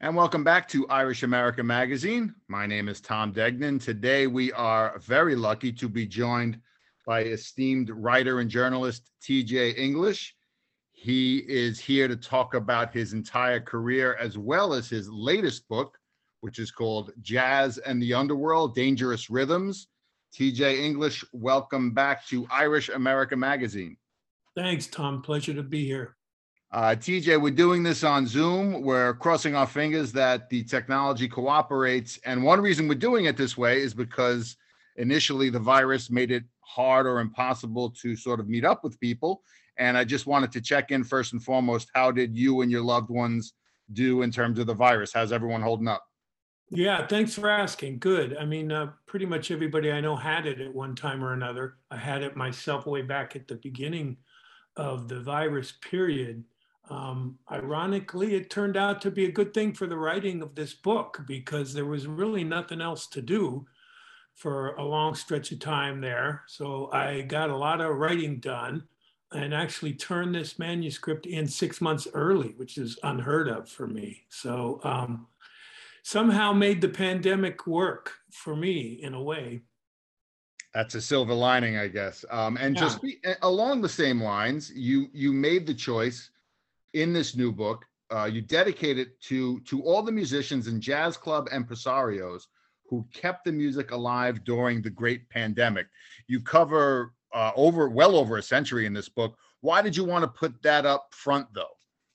And welcome back to Irish America Magazine. My name is Tom Degnan. Today we are very lucky to be joined by esteemed writer and journalist TJ English. He is here to talk about his entire career as well as his latest book, which is called Jazz and the Underworld: Dangerous Rhythms. TJ English, welcome back to Irish America Magazine. Thanks, Tom. Pleasure to be here. TJ, we're doing this on Zoom. We're crossing our fingers that the technology cooperates. And one reason we're doing it this way is because initially the virus made it hard or impossible to sort of meet up with people. And I just wanted to check in first and foremost, how did you and your loved ones do in terms of the virus? How's everyone holding up? Yeah, thanks for asking. Good. I mean, pretty much everybody I know had it at one time or another. I had it myself way back at the beginning of the virus period. Ironically, it turned out to be a good thing for the writing of this book because there was really nothing else to do for a long stretch of time there. So I got a lot of writing done and actually turned this manuscript in 6 months early, which is unheard of for me. So somehow made the pandemic work for me in a way. That's a silver lining, I guess. Just along the same lines, you made the choice in this new book. You dedicate it to all the musicians and jazz club impresarios who kept the music alive during the great pandemic. You cover well over a century in this book. Why did you want to put that up front, though?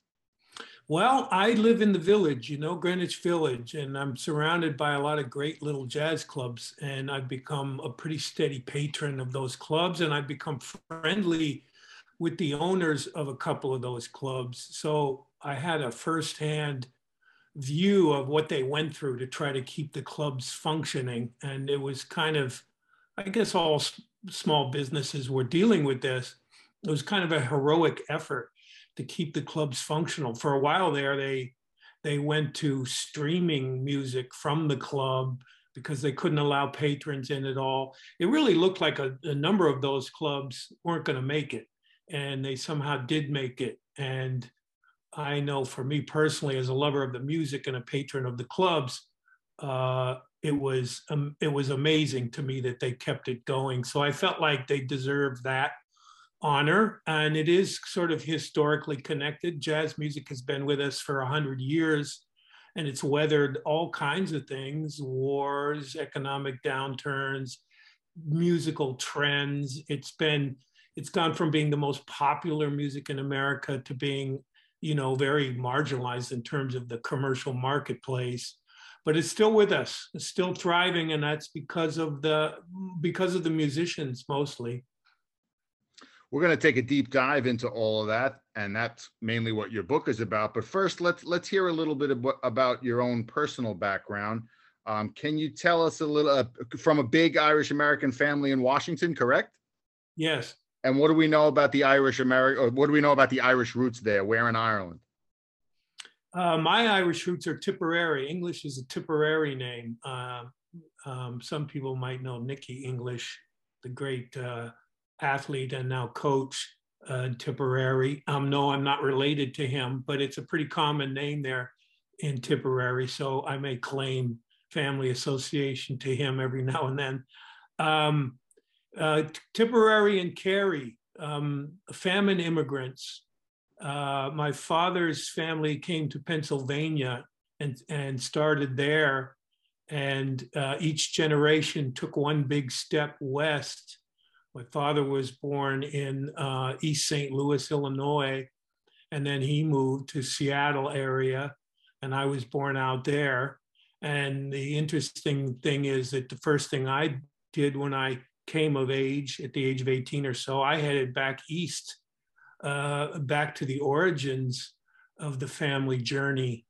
Well, I live in the Village, Greenwich Village, and I'm surrounded by a lot of great little jazz clubs. And I've become a pretty steady patron of those clubs, and I've become friendly with the owners of a couple of those clubs. So I had a firsthand view of what they went through to try to keep the clubs functioning. And it was kind of, I guess all small businesses were dealing with this. It was kind of a heroic effort to keep the clubs functional. For a while there, they went to streaming music from the club because they couldn't allow patrons in at all. It really looked like a number of those clubs weren't going to make it, and they somehow did make it. And I know for me personally, as a lover of the music and a patron of the clubs, it was amazing to me that they kept it going. So I felt like they deserved that honor, and it is sort of historically connected. Jazz music has been with us for 100 years, and it's weathered all kinds of things: wars, economic downturns, musical trends. It's gone from being the most popular music in America to being, very marginalized in terms of the commercial marketplace. But it's still with us. It's still thriving, and that's because of the musicians mostly. We're going to take a deep dive into all of that, and that's mainly what your book is about. But first, let's hear a little bit about your own personal background. Can you tell us a little from a big Irish American family in Washington, correct? Yes. And what do we know about the Irish roots there? Where in Ireland? My Irish roots are Tipperary. English is a Tipperary name. Some people might know Nicky English, the great athlete and now coach, Tipperary. No, I'm not related to him, but it's a pretty common name there in Tipperary. So I may claim family association to him every now and then. Tipperary and Kerry, famine immigrants. My father's family came to Pennsylvania and started there. And each generation took one big step west. My father was born in East St. Louis, Illinois, and then he moved to Seattle area, and I was born out there. And the interesting thing is that the first thing I did when I came of age, at the age of 18 or so, I headed back east, back to the origins of the family journey.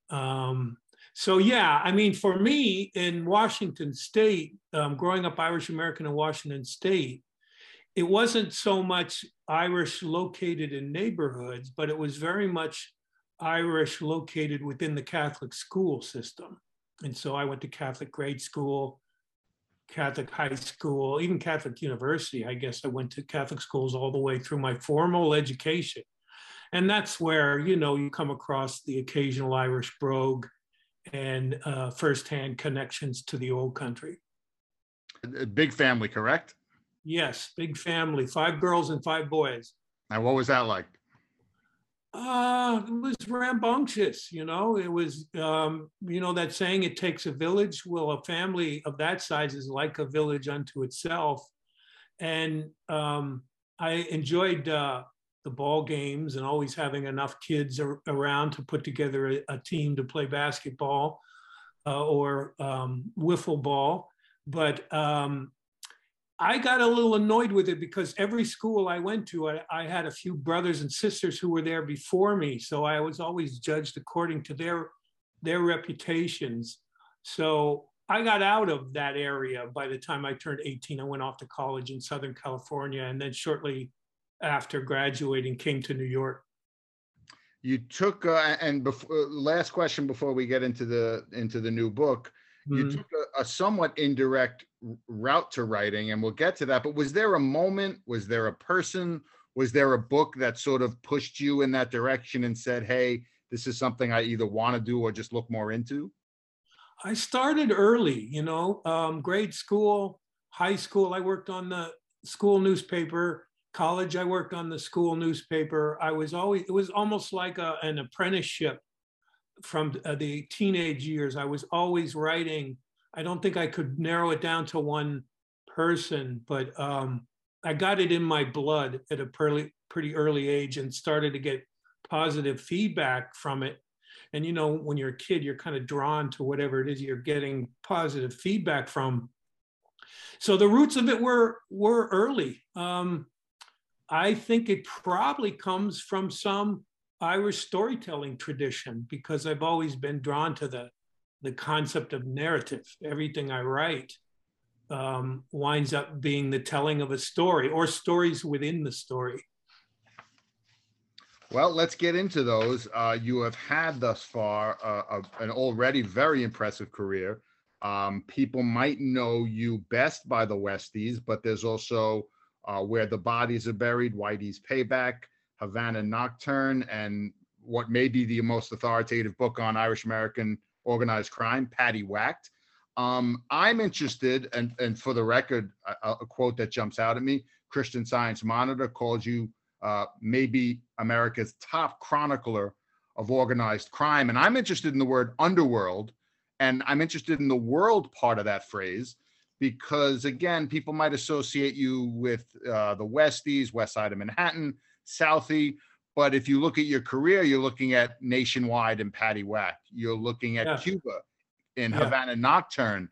So yeah, I mean, for me in Washington State, growing up Irish American in Washington State, it wasn't so much Irish located in neighborhoods, but it was very much Irish located within the Catholic school system. And so I went to Catholic grade school, Catholic high school, even Catholic university. I guess I went to Catholic schools all the way through my formal education. And that's where, you come across the occasional Irish brogue and firsthand connections to the old country. A big family, correct? Yes, big family, 5 girls and 5 boys. And what was that like? It was rambunctious, you know. It was, you know, that saying, "It takes a village." Well, a family of that size is like a village unto itself. And I enjoyed the ball games and always having enough kids around to put together a team to play basketball or wiffle ball. But I got a little annoyed with it because every school I went to, I had a few brothers and sisters who were there before me. So I was always judged according to their reputations. So I got out of that area by the time I turned 18. I went off to college in Southern California, and then shortly after graduating came to New York. You took and before, last question before we get into the new book, you took a somewhat indirect route to writing, and we'll get to that. But was there a moment? Was there a person? Was there a book that sort of pushed you in that direction and said, "Hey, this is something I either want to do or just look more into"? I started early, you know, grade school, high school. I worked on the school newspaper. College, I worked on the school newspaper. I was always, it was almost like an apprenticeship from the teenage years. I was always writing. I don't think I could narrow it down to one person, but I got it in my blood at a pretty early age and started to get positive feedback from it. And, you know, when you're a kid, you're kind of drawn to whatever it is you're getting positive feedback from. So the roots of it were early. I think it probably comes from some Irish storytelling tradition, because I've always been drawn to the concept of narrative. Everything I write winds up being the telling of a story or stories within the story. Well, let's get into those. You have had thus far an already very impressive career. People might know you best by the Westies, but there's also Where the Bodies Are Buried, Whitey's Payback, Havana Nocturne, and what may be the most authoritative book on Irish American organized crime, Paddy Whacked. I'm interested, and for the record, a quote that jumps out at me: Christian Science Monitor calls you maybe America's top chronicler of organized crime. And I'm interested in the word underworld, and I'm interested in the world part of that phrase, because again, people might associate you with the Westies, West Side of Manhattan, Southie. But if you look at your career, you're looking at Nationwide and Paddy Whacked. You're looking at Cuba in Havana Nocturne.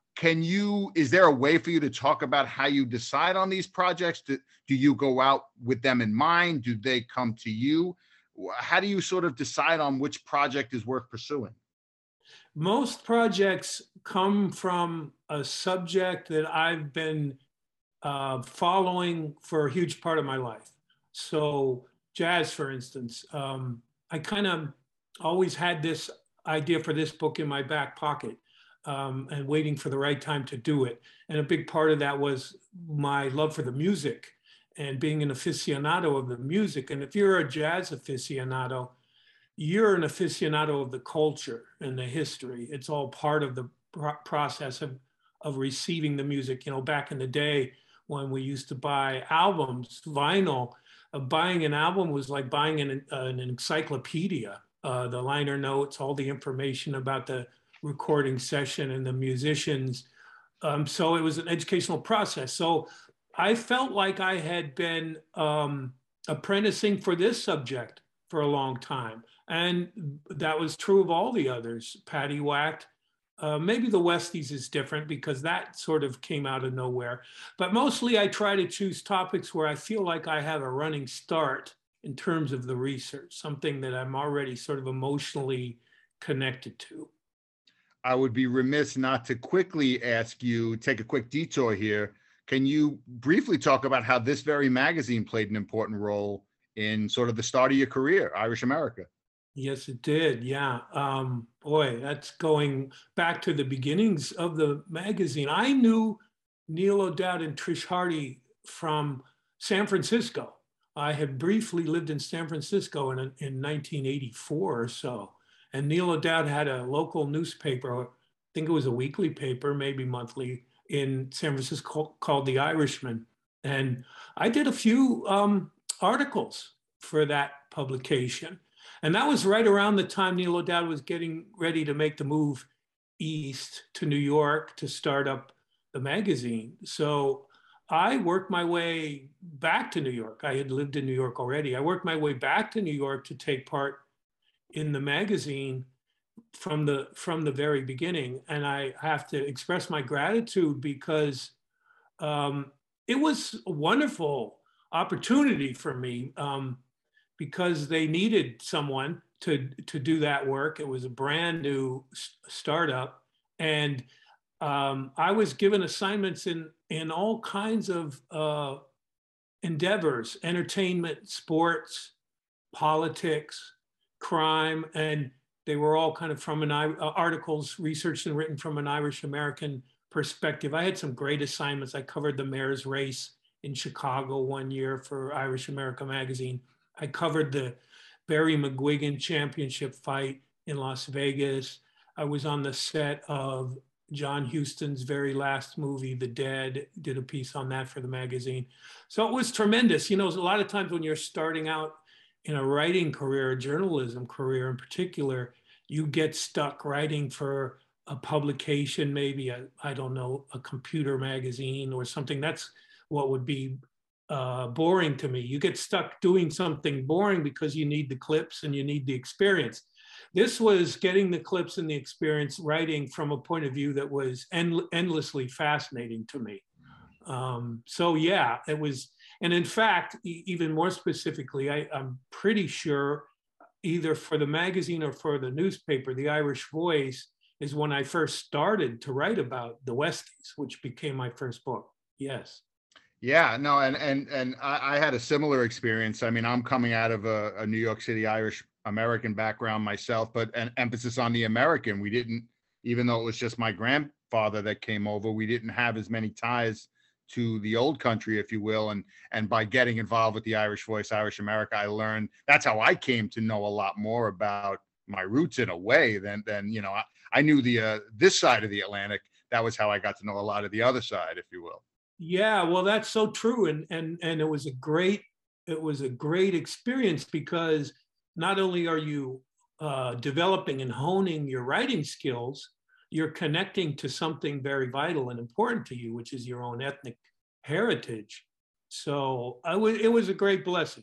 Is there a way for you to talk about how you decide on these projects? Do you go out with them in mind? Do they come to you? How do you sort of decide on which project is worth pursuing? Most projects come from a subject that I've been following for a huge part of my life. So jazz, for instance, I kind of always had this idea for this book in my back pocket. And waiting for the right time to do it. And a big part of that was my love for the music and being an aficionado of the music. And if you're a jazz aficionado, you're an aficionado of the culture and the history. It's all part of the process of receiving the music. You know, back in the day when we used to buy albums, vinyl, buying an album was like buying an encyclopedia. The liner notes, all the information about the recording session and the musicians. So it was an educational process. So I felt like I had been apprenticing for this subject for a long time. And that was true of all the others. Paddy Whacked, maybe the Westies is different because that sort of came out of nowhere. But mostly I try to choose topics where I feel like I have a running start in terms of the research, something that I'm already sort of emotionally connected to. I would be remiss not to quickly ask you, take a quick detour here. Can you briefly talk about how this very magazine played an important role in sort of the start of your career, Irish America? Yes, it did. Yeah. Boy, that's going back to the beginnings of the magazine. I knew Neil O'Dowd and Trish Hardy from San Francisco. I had briefly lived in San Francisco in 1984 or so. And Neil O'Dowd had a local newspaper, I think it was a weekly paper, maybe monthly, in San Francisco called The Irishman. And I did a few articles for that publication. And that was right around the time Neil O'Dowd was getting ready to make the move east to New York to start up the magazine. So I worked my way back to New York. I had lived in New York already. I worked my way back to New York to take part in the magazine from the very beginning. And I have to express my gratitude because it was a wonderful opportunity for me, because they needed someone to do that work. It was a brand new startup, and I was given assignments in all kinds of endeavors: entertainment, sports, politics, crime, and they were all kind of from articles researched and written from an Irish American perspective. I had some great assignments. I covered the mayor's race in Chicago one year for Irish America magazine. I covered the Barry McGuigan championship fight in Las Vegas. I was on the set of John Huston's very last movie, The Dead, did a piece on that for the magazine. So it was tremendous. You know, a lot of times when you're starting out in a writing career, a journalism career in particular, you get stuck writing for a publication, maybe I don't know, a computer magazine or something. That's what would be boring to me. You get stuck doing something boring because you need the clips and you need the experience. This was getting the clips and the experience, writing from a point of view that was endlessly fascinating to me. So yeah, it was. And in fact, even more specifically, I'm pretty sure either for the magazine or for the newspaper, the Irish Voice is when I first started to write about the Westies, which became my first book. Yes. Yeah, no, and I had a similar experience. I mean, I'm coming out of a New York City Irish American background myself, but an emphasis on the American. We didn't, even though it was just my grandfather that came over, we didn't have as many ties to the old country, if you will. And by getting involved with the Irish Voice, Irish America, I learned, that's how I came to know a lot more about my roots in a way than you know, I knew the this side of the Atlantic. That was how I got to know a lot of the other side, if you will. Yeah, well, that's so true, and it was a great experience, because not only are you developing and honing your writing skills, you're connecting to something very vital and important to you, which is your own ethnic heritage. So it was a great blessing.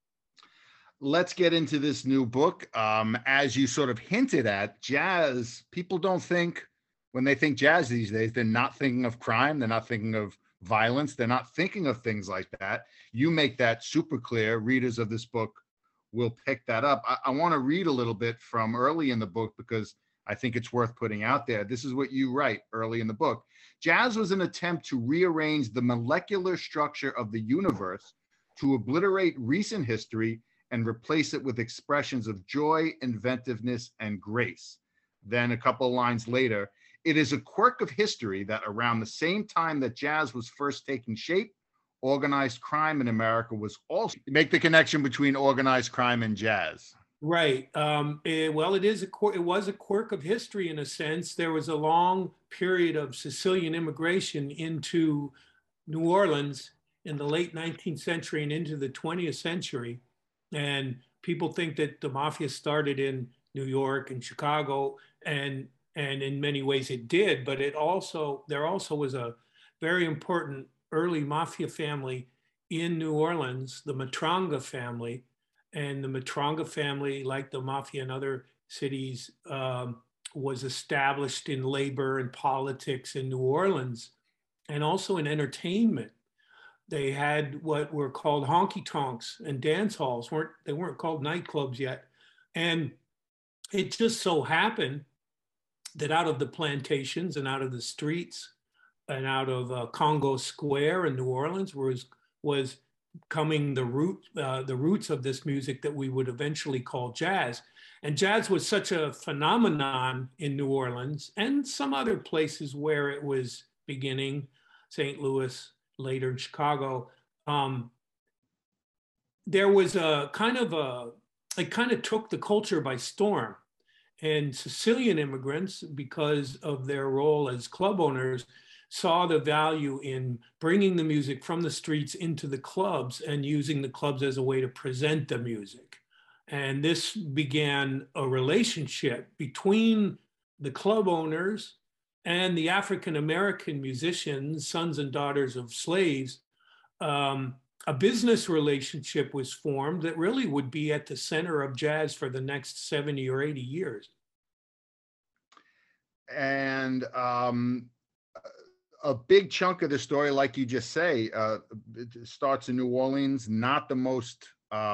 Let's get into this new book. As you sort of hinted at, jazz, people don't think, when they think jazz these days, they're not thinking of crime, they're not thinking of violence, they're not thinking of things like that. You make that super clear. Readers of this book will pick that up. I want to read a little bit from early in the book because I think it's worth putting out there. This is what you write early in the book. Jazz was an attempt to rearrange the molecular structure of the universe, to obliterate recent history and replace it with expressions of joy, inventiveness, and grace. Then a couple of lines later, it is a quirk of history that around the same time that jazz was first taking shape, organized crime in America was also. Make the connection between organized crime and jazz. Right. Well, it was a quirk of history in a sense. There was a long period of Sicilian immigration into New Orleans in the late 19th century and into the 20th century. And people think that the mafia started in New York and Chicago, and in many ways it did, but there also was a very important early mafia family in New Orleans, the Matranga family. And the Matranga family, like the mafia in other cities, was established in labor and politics in New Orleans, and also in entertainment. They had what were called honky tonks and dance halls. They weren't called nightclubs yet. And it just so happened that out of the plantations and out of the streets and out of Congo Square in New Orleans was coming the roots of this music that we would eventually call jazz. And jazz was such a phenomenon in New Orleans and some other places where it was beginning, St. Louis, later in Chicago. There was it kind of took the culture by storm. And Sicilian immigrants, because of their role as club owners, saw the value in bringing the music from the streets into the clubs and using the clubs as a way to present the music. And this began a relationship between the club owners and the African American musicians, sons and daughters of slaves. A business relationship was formed that really would be at the center of jazz for the next 70 or 80 years. And a big chunk of the story, like you just say, it starts in New Orleans, not the most,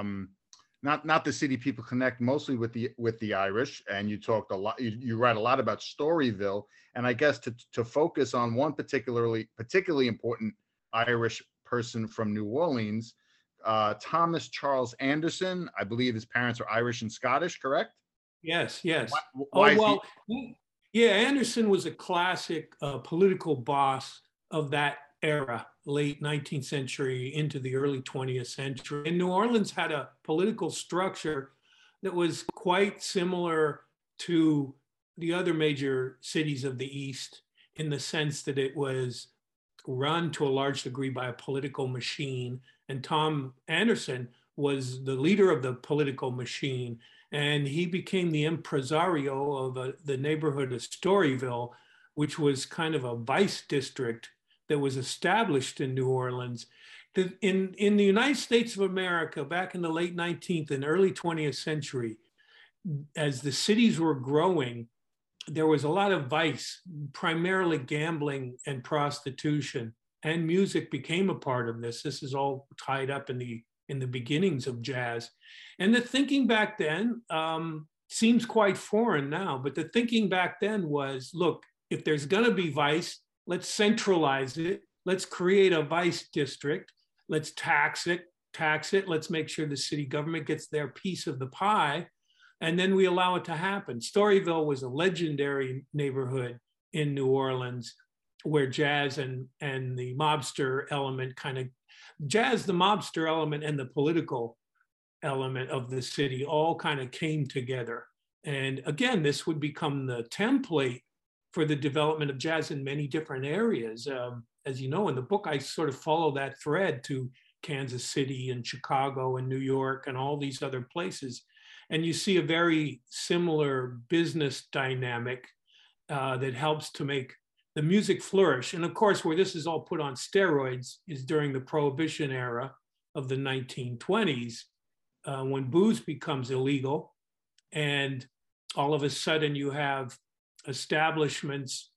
not the city people connect mostly with the Irish. And you talked a lot, you write a lot about Storyville, and I guess to focus on one particularly important Irish person from New Orleans, Thomas Charles Anderson. I believe his parents are Irish and Scottish, correct? Yes, yes. Why Yeah, Anderson was a classic political boss of that era, late 19th century into the early 20th century. And New Orleans had a political structure that was quite similar to the other major cities of the East, in the sense that it was run to a large degree by a political machine. And Tom Anderson was the leader of the political machine. And he became the impresario of the neighborhood of Storyville, which was kind of a vice district that was established in New Orleans. In the United States of America, back in the late 19th and early 20th century, as the cities were growing, there was a lot of vice, primarily gambling and prostitution, and music became a part of this. This is all tied up in the beginnings of jazz. And the thinking back then seems quite foreign now, but the thinking back then was, look, if there's gonna be vice, let's centralize it. Let's create a vice district. Let's tax it. Let's make sure the city government gets their piece of the pie. And then we allow it to happen. Storyville was a legendary neighborhood in New Orleans where jazz and the mobster element jazz, the mobster element, and the political element of the city all kind of came together. And again, this would become the template for the development of jazz in many different areas. As you know, in the book, I sort of follow that thread to Kansas City and Chicago and New York and all these other places. And you see a very similar business dynamic that helps to make the music flourish. And of course, where this is all put on steroids is during the Prohibition era of the 1920s, when booze becomes illegal. And all of a sudden you have establishments,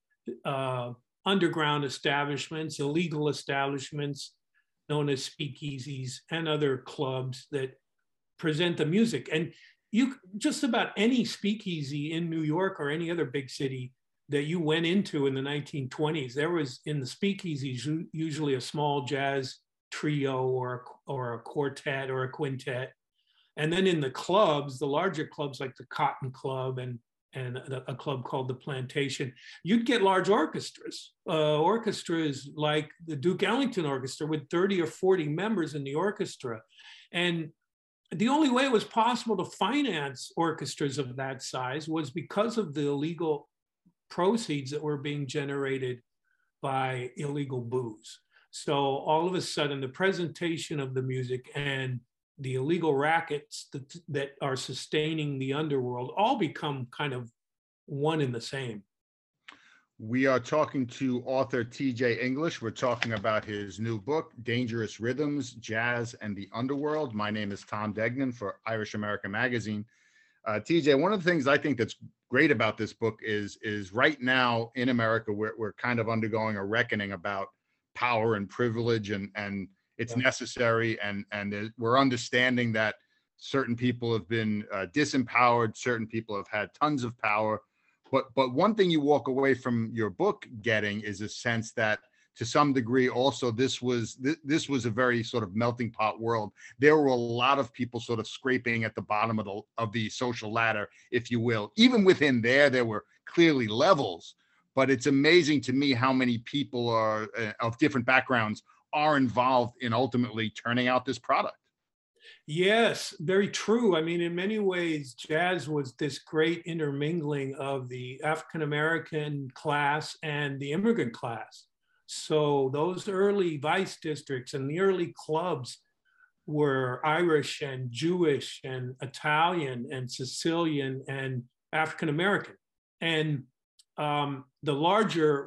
underground establishments, illegal establishments known as speakeasies and other clubs that present the music. And you just about any speakeasy in New York or any other big city that you went into in the 1920s, there was in the speakeasies usually a small jazz trio or a quartet or a quintet. And then in the clubs, the larger clubs like the Cotton Club and a club called the Plantation, you'd get large orchestras. Orchestras like the Duke Ellington Orchestra with 30 or 40 members in the orchestra. And the only way it was possible to finance orchestras of that size was because of the illegal proceeds that were being generated by illegal booze. So all of a sudden, the presentation of the music and the illegal rackets that are sustaining the underworld all become kind of one and the same. We are talking to author T.J. English. We're talking about his new book, Dangerous Rhythms, Jazz and the Underworld. My name is Tom Degnan for Irish American Magazine. TJ, one of the things I think that's great about this book is right now in America, we're kind of undergoing a reckoning about power and privilege, and it's necessary. And we're understanding that certain people have been disempowered, certain people have had tons of power. But one thing you walk away from your book getting is a sense that to some degree also this was a very sort of melting pot world. There were a lot of people sort of scraping at the bottom of the social ladder, if you will. Even within there were clearly levels, but it's amazing to me how many people are of different backgrounds are involved in ultimately turning out this product. Yes, very true. I mean, in many ways, jazz was this great intermingling of the African American class and the immigrant class. So those early vice districts and the early clubs were Irish and Jewish and Italian and Sicilian and African American. And the larger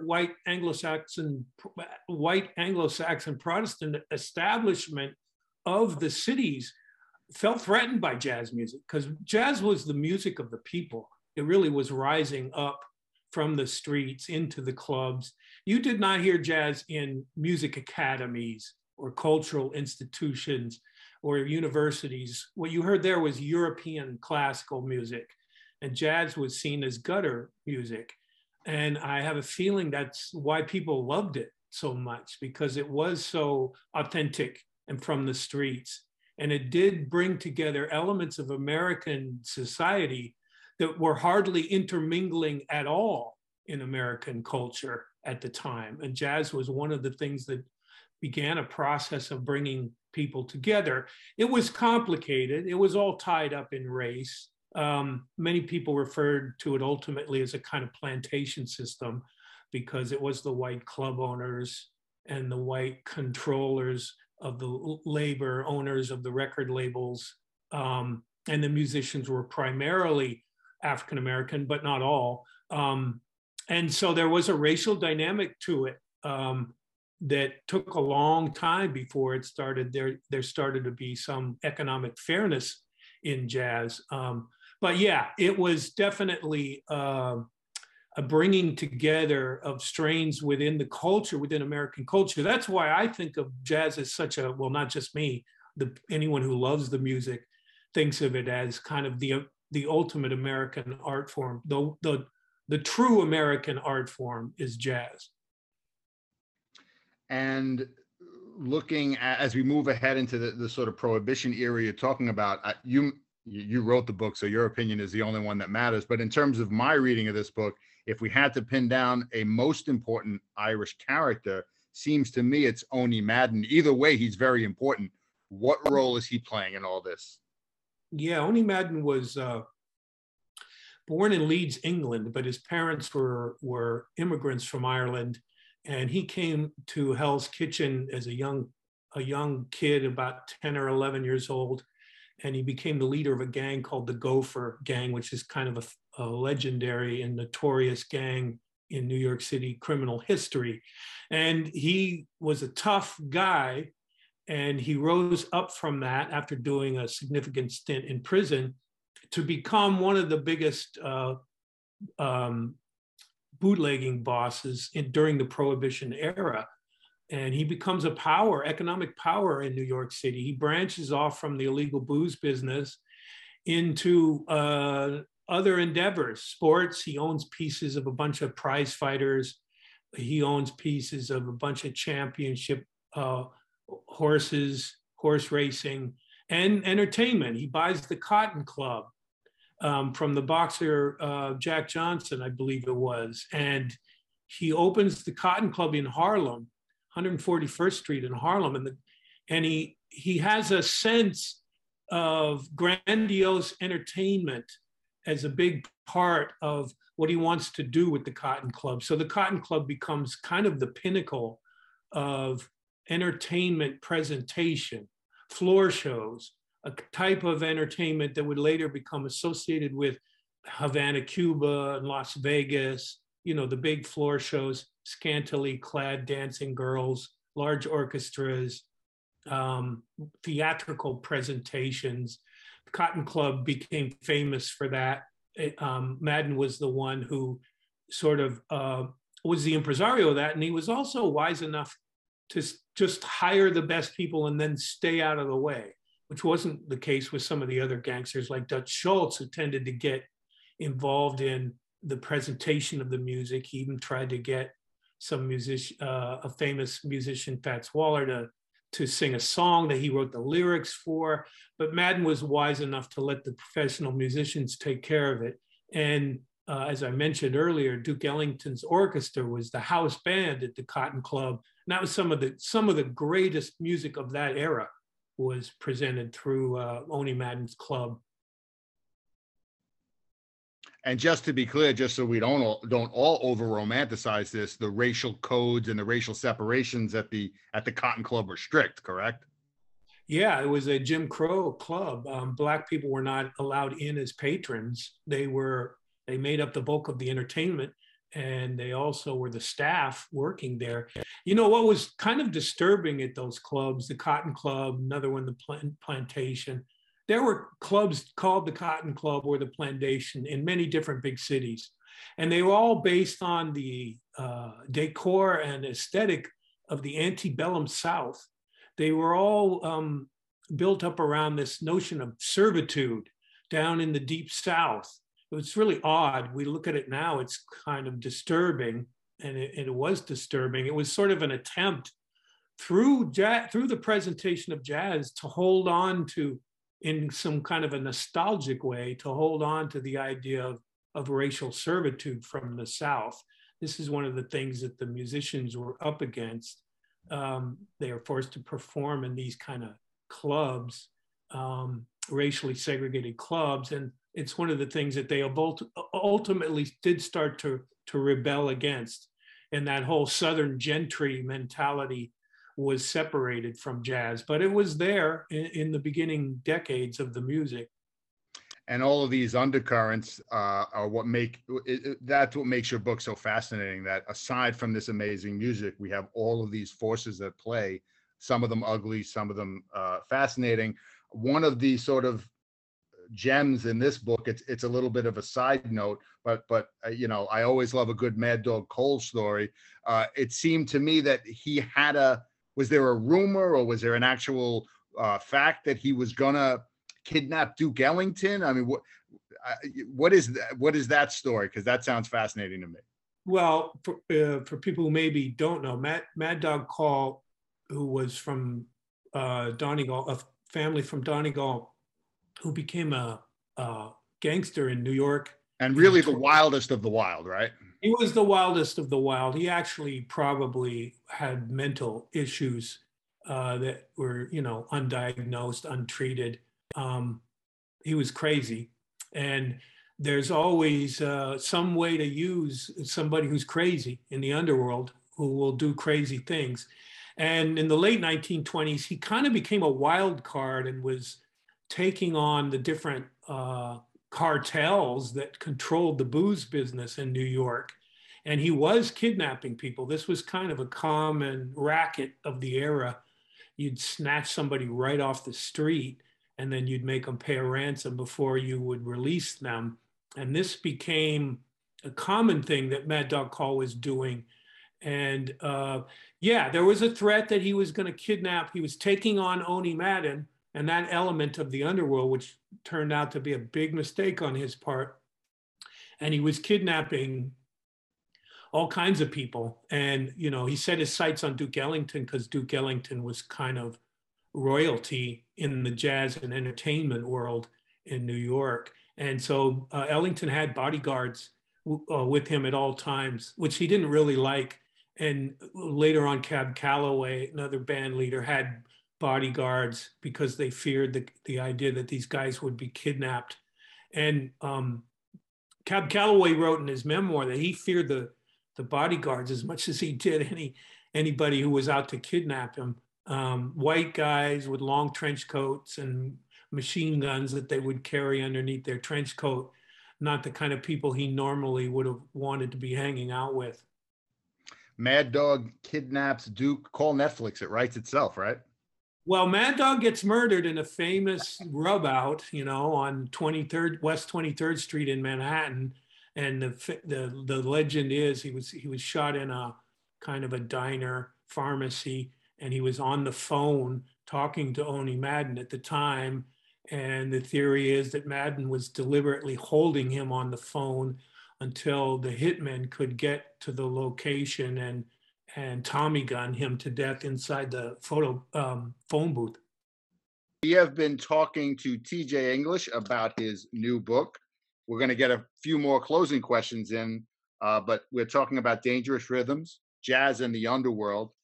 white Anglo-Saxon Protestant establishment of the cities felt threatened by jazz music because jazz was the music of the people. It really was rising up from the streets into the clubs. You did not hear jazz in music academies or cultural institutions or universities. What you heard there was European classical music, and jazz was seen as gutter music. And I have a feeling that's why people loved it so much, because it was so authentic and from the streets. And it did bring together elements of American society that were hardly intermingling at all in American culture at the time. And jazz was one of the things that began a process of bringing people together. It was complicated. It was all tied up in race. Many people referred to it ultimately as a kind of plantation system because it was the white club owners and the white controllers of the labor, owners of the record labels, and the musicians were primarily African American, but not all. And so there was a racial dynamic to it that took a long time before it started. There started to be some economic fairness in jazz. But yeah, it was definitely a bringing together of strains within the culture, within American culture. That's why I think of jazz as such a, well, not just me, anyone who loves the music thinks of it as kind of the ultimate American art form. The true American art form is jazz. And looking at, as we move ahead into the sort of Prohibition era you're talking about, you wrote the book, so your opinion is the only one that matters. But in terms of my reading of this book, if we had to pin down a most important Irish character, seems to me it's Owney Madden. Either way, he's very important. What role is he playing in all this? Yeah, Owney Madden was born in Leeds, England, but his parents were immigrants from Ireland, and he came to Hell's Kitchen as a young kid, about 10 or 11 years old, and he became the leader of a gang called the Gopher Gang, which is kind of a legendary and notorious gang in New York City criminal history. And he was a tough guy, and he rose up from that after doing a significant stint in prison to become one of the biggest bootlegging bosses during the Prohibition era. And he becomes a economic power in New York City. He branches off from the illegal booze business into other endeavors, sports. He owns pieces of a bunch of prize fighters. He owns pieces of a bunch of championship horses, horse racing, and entertainment. He buys the Cotton Club from the boxer Jack Johnson, I believe it was. And he opens the Cotton Club in Harlem, 141st Street in Harlem. And he has a sense of grandiose entertainment as a big part of what he wants to do with the Cotton Club. So the Cotton Club becomes kind of the pinnacle of entertainment presentation, floor shows, a type of entertainment that would later become associated with Havana, Cuba, and Las Vegas, the big floor shows, scantily clad dancing girls, large orchestras, theatrical presentations. The Cotton Club became famous for that. Madden was the one who sort of was the impresario of that, and he was also wise enough to just hire the best people and then stay out of the way, which wasn't the case with some of the other gangsters like Dutch Schultz, who tended to get involved in the presentation of the music. He even tried to get a famous musician, Fats Waller, to sing a song that he wrote the lyrics for. But Madden was wise enough to let the professional musicians take care of it. And as I mentioned earlier, Duke Ellington's orchestra was the house band at the Cotton Club. And that was some of the greatest music of that era. was presented through Oni Madden's club. And just to be clear, just so we don't all over romanticize this, the racial codes and the racial separations at the Cotton Club were strict, correct? Yeah, it was a Jim Crow club. Black people were not allowed in as patrons. They made up the bulk of the entertainment, and they also were the staff working there. You know what was kind of disturbing at those clubs, the Cotton Club, another one, the Plantation. There were clubs called the Cotton Club or the Plantation in many different big cities. And they were all based on the decor and aesthetic of the antebellum South. They were all built up around this notion of servitude down in the deep South. It was really odd. We look at it now, it's kind of disturbing, and it was disturbing. It was sort of an attempt through the presentation of jazz to hold on to, in some kind of a nostalgic way, to hold on to the idea of racial servitude from the South. This is one of the things that the musicians were up against. They are forced to perform in these kind of clubs, racially segregated clubs. And it's one of the things that they ultimately did start to rebel against. And that whole Southern gentry mentality was separated from jazz, but it was there in the beginning decades of the music. And all of these undercurrents are what that's what makes your book so fascinating, that aside from this amazing music, we have all of these forces at play, some of them ugly, some of them fascinating. One of the sort of gems in this book, it's a little bit of a side note, but you know, I always love a good Mad Dog Cole story. It seemed to me that he had was there a rumor or was there an actual fact that he was gonna kidnap Duke Ellington? I mean, what is that story? Because that sounds fascinating to me. Well, for people who maybe don't know, Mad Dog Cole, who was from Donegal, a family from Donegal, who became a gangster in New York. And really the wildest of the wild, right? He was the wildest of the wild. He actually probably had mental issues that were, you know, undiagnosed, untreated. He was crazy. And there's always some way to use somebody who's crazy in the underworld who will do crazy things. And in the late 1920s, he kind of became a wild card and was taking on the different cartels that controlled the booze business in New York. And he was kidnapping people. This was kind of a common racket of the era. You'd snatch somebody right off the street, and then you'd make them pay a ransom before you would release them. And this became a common thing that Mad Dog Cole was doing. And yeah, there was a threat that he was going to kidnap. He was taking on Oni Madden and that element of the underworld, which turned out to be a big mistake on his part. And he was kidnapping all kinds of people. And, you know, he set his sights on Duke Ellington because Duke Ellington was kind of royalty in the jazz and entertainment world in New York. And so Ellington had bodyguards with him at all times, which he didn't really like. And later on, Cab Calloway, another band leader, had bodyguards because they feared the idea that these guys would be kidnapped. And Cab Calloway wrote in his memoir that he feared the bodyguards as much as he did anybody who was out to kidnap him. White guys with long trench coats and machine guns that they would carry underneath their trench coat, not the kind of people he normally would have wanted to be hanging out with. Mad Dog kidnaps Duke. Call Netflix. It writes itself, right? Well, Mad Dog gets murdered in a famous rub out, you know, on 23rd West 23rd Street in Manhattan. And the legend is he was shot in a kind of a diner pharmacy, and he was on the phone talking to Oni Madden at the time. And the theory is that Madden was deliberately holding him on the phone until the hitmen could get to the location and Tommy gun him to death inside the phone booth. We have been talking to TJ English about his new book. We're going to get a few more closing questions in, but we're talking about Dangerous Rhythms, Jazz and the Underworld.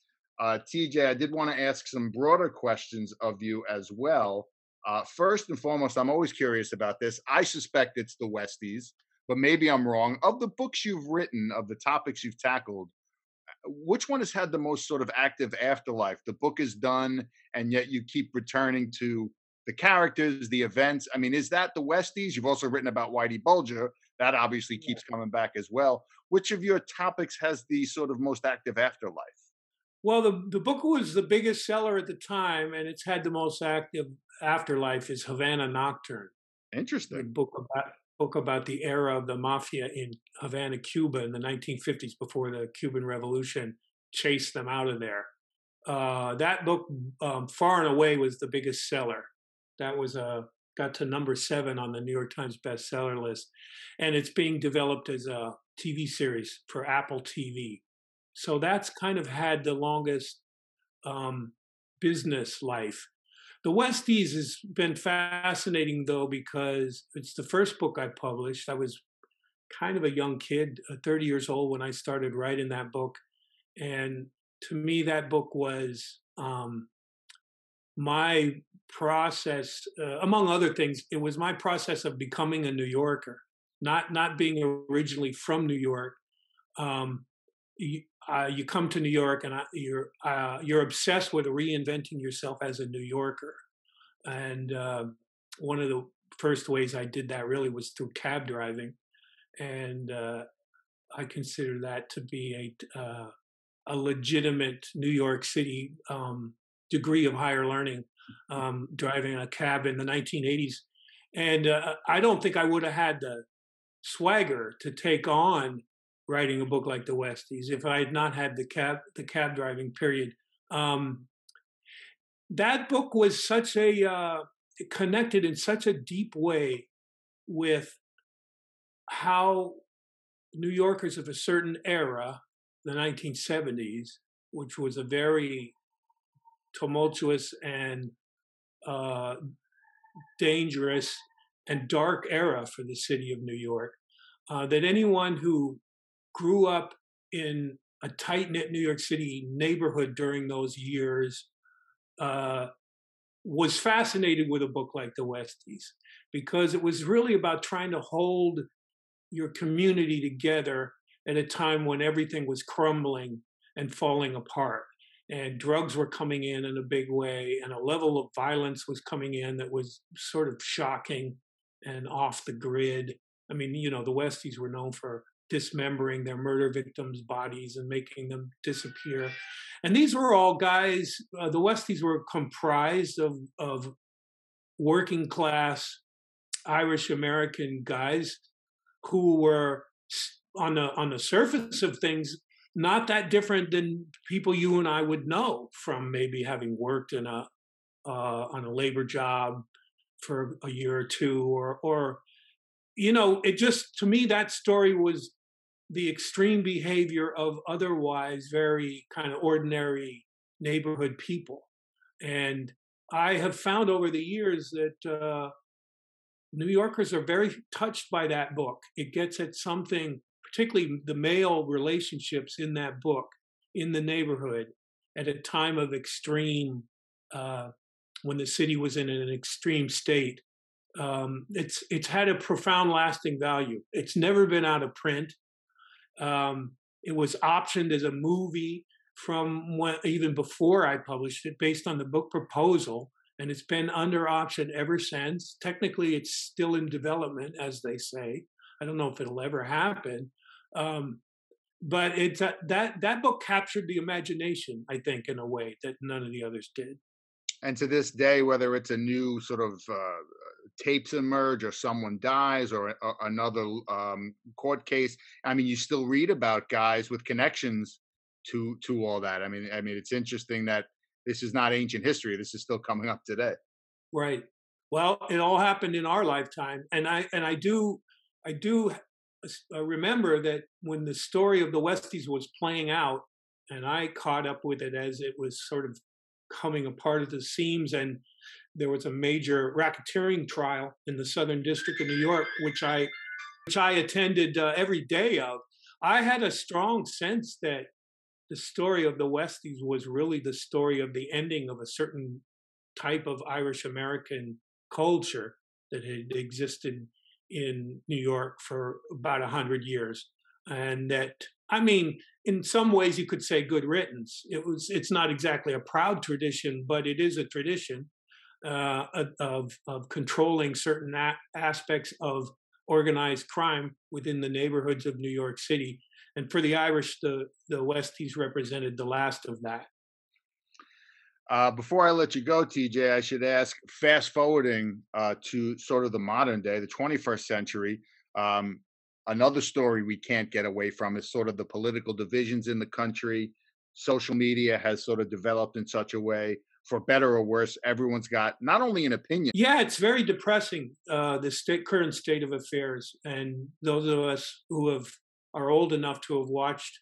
TJ, I did want to ask some broader questions of you as well. First and foremost, I'm always curious about this. I suspect it's the Westies, but maybe I'm wrong. Of the books you've written, of the topics you've tackled, which one has had the most sort of active afterlife? The book is done, and yet you keep returning to the characters, the events. I mean, is that the Westies? You've also written about Whitey Bulger. That obviously keeps coming back as well. Which of your topics has the sort of most active afterlife? Well, the book was the biggest seller at the time, and it's had the most active afterlife is Havana Nocturne, the Interesting. book about the era of the mafia in Havana, Cuba in the 1950s before the Cuban Revolution chased them out of there. That book, far and away, was the biggest seller. That was got to number 7 on the New York Times bestseller list, and it's being developed as a TV series for Apple TV. So that's kind of had the longest business life. The Westies has been fascinating, though, because it's the first book I published. I was kind of a young kid, 30 years old, when I started writing that book. And to me, that book was my process, among other things, it was my process of becoming a New Yorker, not being originally from New York. You come to New York and you're obsessed with reinventing yourself as a New Yorker. And one of the first ways I did that really was through cab driving, and I consider that to be a legitimate New York City degree of higher learning, driving a cab in the 1980s. And I don't think I would have had the swagger to take on writing a book like The Westies if I had not had the cab driving period. That book was such a connected in such a deep way with how New Yorkers of a certain era, the 1970s, which was a very tumultuous and dangerous and dark era for the city of New York, that anyone who grew up in a tight-knit New York City neighborhood during those years was fascinated with a book like The Westies, because it was really about trying to hold your community together at a time when everything was crumbling and falling apart. And drugs were coming in a big way, and a level of violence was coming in that was sort of shocking and off the grid. I mean, the Westies were known for dismembering their murder victims' bodies and making them disappear. And these were all guys, the Westies were comprised of working class Irish American guys who were on the surface of things not that different than people you and I would know from maybe having worked in on a labor job for a year or two, or it just, to me, that story was the extreme behavior of otherwise very kind of ordinary neighborhood people. And I have found over the years that New Yorkers are very touched by that book. It gets at something, particularly the male relationships in that book, in the neighborhood, at a time of extreme, when the city was in an extreme state. It's had a profound lasting value. It's never been out of print. It was optioned as a movie from even before I published it, based on the book proposal, and it's been under option ever since. Technically, it's still in development, as they say. I don't know if it'll ever happen, but it's that book captured the imagination, I think, in a way that none of the others did. And to this day, whether it's a new sort of tapes emerge, or someone dies, or another court case, I mean, you still read about guys with connections to all that. I mean, it's interesting that this is not ancient history. This is still coming up today. Right. Well, it all happened in our lifetime, and I do remember that when the story of the Westies was playing out, and I caught up with it as it was sort of coming apart at the seams, and there was a major racketeering trial in the Southern District of New York, which I attended every day of. I had a strong sense that the story of the Westies was really the story of the ending of a certain type of Irish American culture that had existed in New York for about 100 years. And that, I mean, in some ways you could say good riddance. It's not exactly a proud tradition, but it is a tradition of controlling certain aspects of organized crime within the neighborhoods of New York City. And for the Irish, the Westies represented the last of that. Before I let you go, TJ, I should ask, fast forwarding to sort of the modern day, the 21st century, another story we can't get away from is sort of the political divisions in the country. Social media has sort of developed in such a way, for better or worse, everyone's got not only an opinion. Yeah, it's very depressing, the current state of affairs. And those of us who are old enough to have watched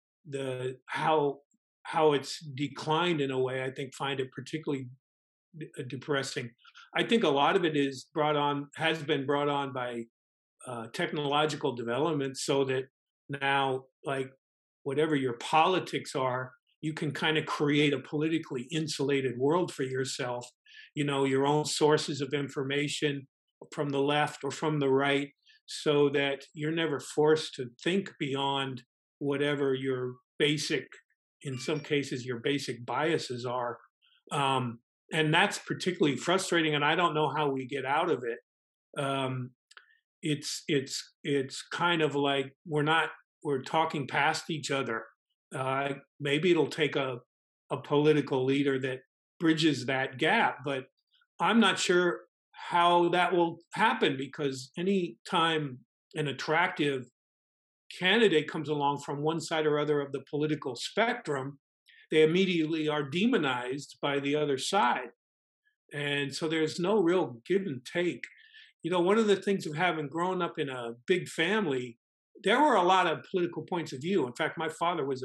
how it's declined in a way, I think find it particularly depressing. I think a lot of it has been brought on by technological developments, so that now, like, whatever your politics are, you can kind of create a politically insulated world for yourself. You know, your own sources of information from the left or from the right, so that you're never forced to think beyond whatever your basic, in some cases, your basic biases are. And that's particularly frustrating, and I don't know how we get out of it. It's kind of like we're talking past each other. Maybe it'll take a political leader that bridges that gap, but I'm not sure how that will happen, because any time an attractive candidate comes along from one side or other of the political spectrum, they immediately are demonized by the other side. And so there's no real give and take. You know, one of the things of having grown up in a big family, there were a lot of political points of view. In fact, my father was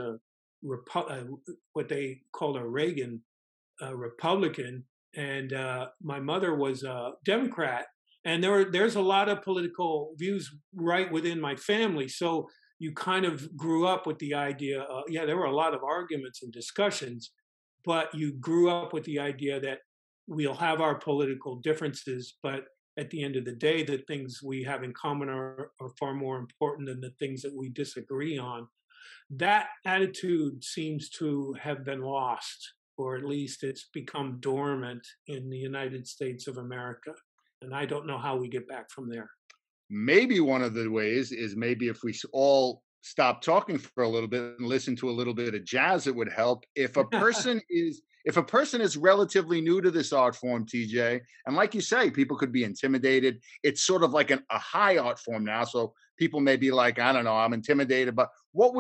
what they called a Reagan Republican, and my mother was a Democrat. And there's a lot of political views right within my family. So you kind of grew up with the idea, there were a lot of arguments and discussions, but you grew up with the idea that we'll have our political differences, but at the end of the day, the things we have in common are far more important than the things that we disagree on. That attitude seems to have been lost, or at least it's become dormant in the United States of America. And I don't know how we get back from there. Maybe one of the ways is maybe if we all stop talking for a little bit and listen to a little bit of jazz, it would help. If a person is relatively new to this art form, TJ, and like you say, people could be intimidated. It's sort of like a high art form now, so people may be like, I don't know, I'm intimidated. But what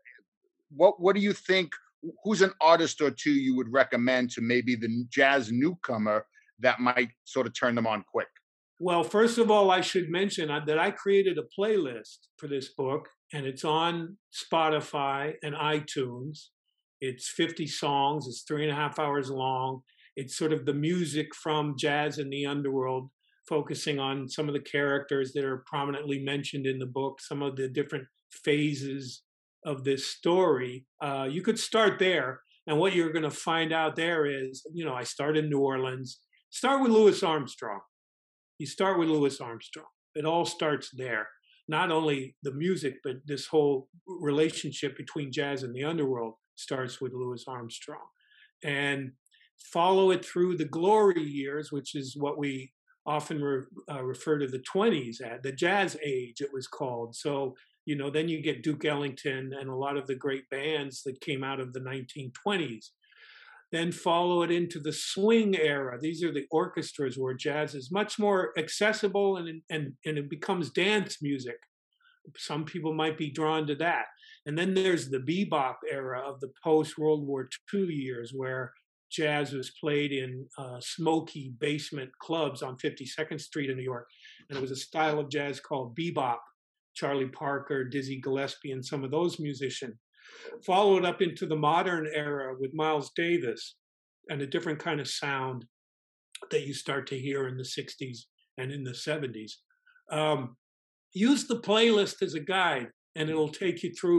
do you think? Who's an artist or two you would recommend to maybe the jazz newcomer that might sort of turn them on quick? Well, first of all, I should mention that I created a playlist for this book, and it's on Spotify and iTunes. It's 50 songs. It's 3.5 hours long. It's sort of the music from Jazz in the Underworld, focusing on some of the characters that are prominently mentioned in the book, some of the different phases of this story. You could start there. And what you're going to find out there is, I start in New Orleans. Start with Louis Armstrong. You start with Louis Armstrong. It all starts there. Not only the music, but this whole relationship between jazz and the underworld starts with Louis Armstrong. And follow it through the glory years, which is what we often refer to the 20s at, the jazz age, it was called. So, then you get Duke Ellington and a lot of the great bands that came out of the 1920s. Then follow it into the swing era. These are the orchestras where jazz is much more accessible and it becomes dance music. Some people might be drawn to that. And then there's the bebop era of the post-World War II years, where jazz was played in smoky basement clubs on 52nd Street in New York. And it was a style of jazz called bebop. Charlie Parker, Dizzy Gillespie, and some of those musicians. Followed up into the modern era with Miles Davis and a different kind of sound that you start to hear in the 60s and in the 70s. Use the playlist as a guide, and it'll take you through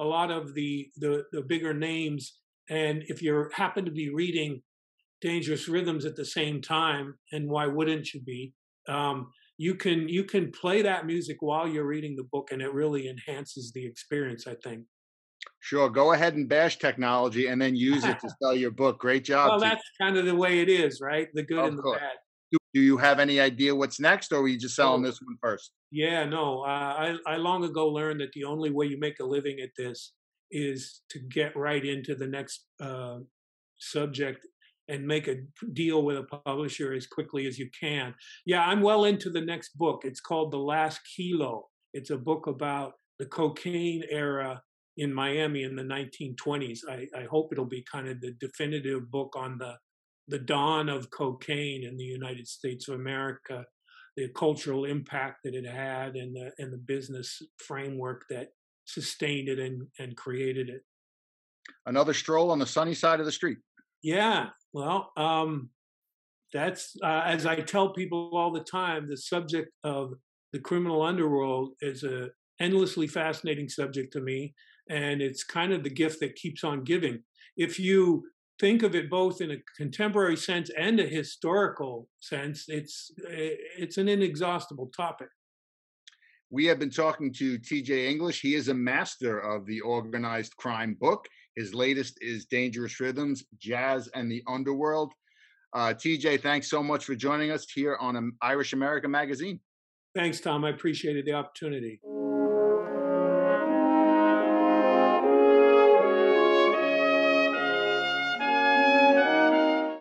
a lot of the bigger names. And if you happen to be reading Dangerous Rhythms at the same time, and why wouldn't you be? You can play that music while you're reading the book, and it really enhances the experience, I think. Sure. Go ahead and bash technology and then use it to sell your book. Great job, Well, T. that's kind of the way it is, right? The good Of and the course. bad. Do you have any idea what's next, or are you just selling Oh, this one first? yeah, no. I long ago learned that the only way you make a living at this is to get right into the next subject and make a deal with a publisher as quickly as you can. Yeah, I'm well into the next book. It's called The Last Kilo. It's a book about the cocaine era in Miami in the 1920s. I hope it'll be kind of the definitive book on the dawn of cocaine in the United States of America, the cultural impact that it had, and the business framework that sustained it and created it. Another stroll on the sunny side of the street. Yeah, well, that's as I tell people all the time, the subject of the criminal underworld is a endlessly fascinating subject to me, and it's kind of the gift that keeps on giving. If you think of it both in a contemporary sense and a historical sense, it's an inexhaustible topic. We have been talking to TJ English. He is a master of the organized crime book. His latest is Dangerous Rhythms, Jazz and the Underworld. TJ, thanks so much for joining us here on Irish American Magazine. Thanks, Tom. I appreciated the opportunity.